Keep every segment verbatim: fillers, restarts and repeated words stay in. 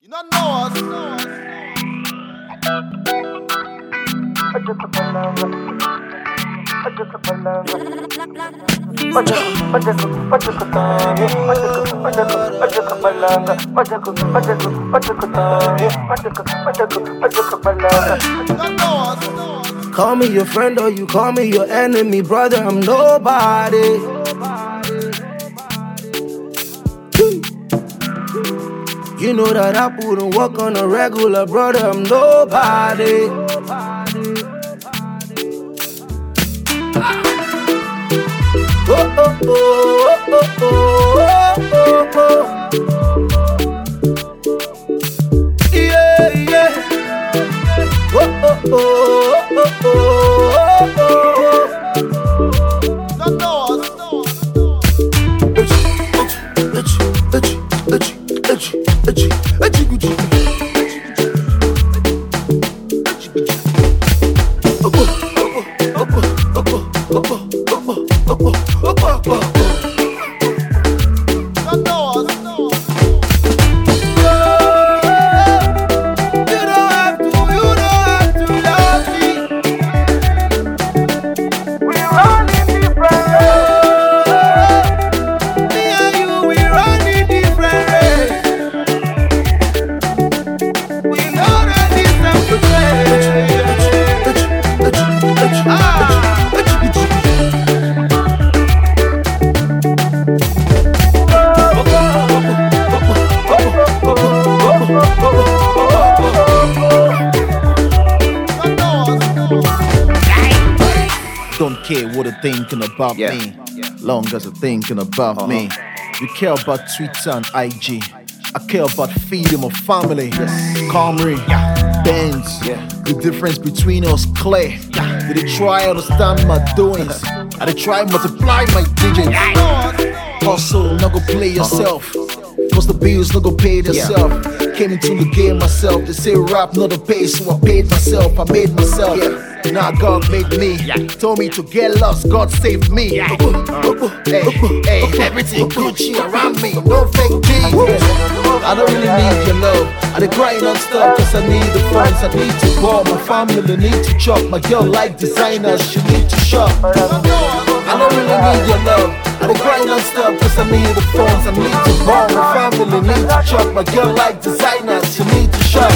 don't know us. Call me your friend or you call me your enemy, brother, I'm nobody. You know that I wouldn't walk on a regular, brother, I'm nobody. Oh, oh, oh, oh, oh, oh, oh. Yeah, yeah. Oh, oh, oh, oh, oh, oh, oh. Don't know us. Don't care what they're thinking about Yeah. me, long as they're thinking about Uh-huh. me. You care about Twitter and I G. I care about feeding my family. Camry, Benz. Yeah. The difference between us clear. Did they try understand my doings? I they try multiply my digits. Hustle, not go play yourself. Cause the bills not go pay themselves. Came into the game myself. They say rap not a pay, so I paid myself. I made myself. Now God made me. Told me to get lost. God saved me. Hey, hey, everything Gucci around me. No fake G. I don't really need your love. I dey grind non-stop cause I need the funds. I need to ball. My family need to chop. My girl like designers. She need to shop. I don't really need your love. I dey grind non-stop cause I need the funds. I need to ball. My family need to chop. My girl like designers. She need to shop.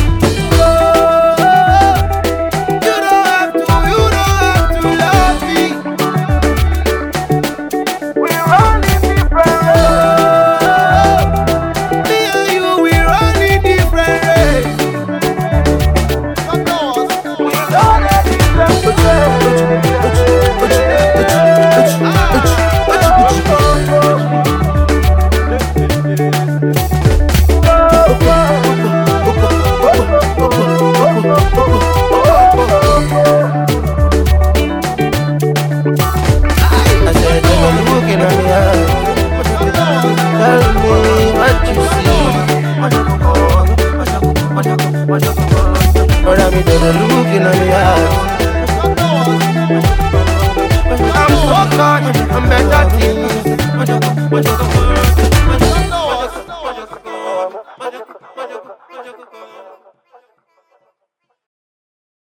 I'm better things.